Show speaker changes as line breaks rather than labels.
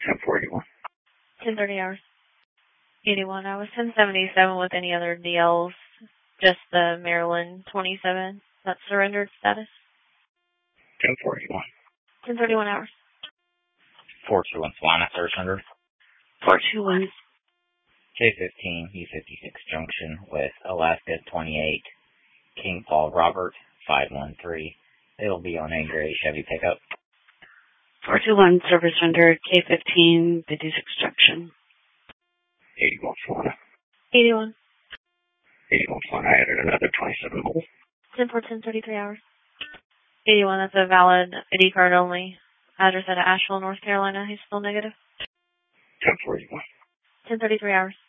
1041.
10:30 hours. 81. I was 1077 with any other DLs. Just the Maryland 27. That's surrendered status.
1041.
10:31 hours.
421 Solana service under.
421.
K15 U56 junction with Alaska 28 King Paul Robert 513. It'll be on a gray Chevy pickup.
421 service under K15 56 junction.
81 Solana.
81.
81 Solana. I added another 27 mobile.
10-4, 10:33 hours. 81. That's a valid ID card only. Address at Asheville, North Carolina. He's still negative.
1041.
10:33 hours.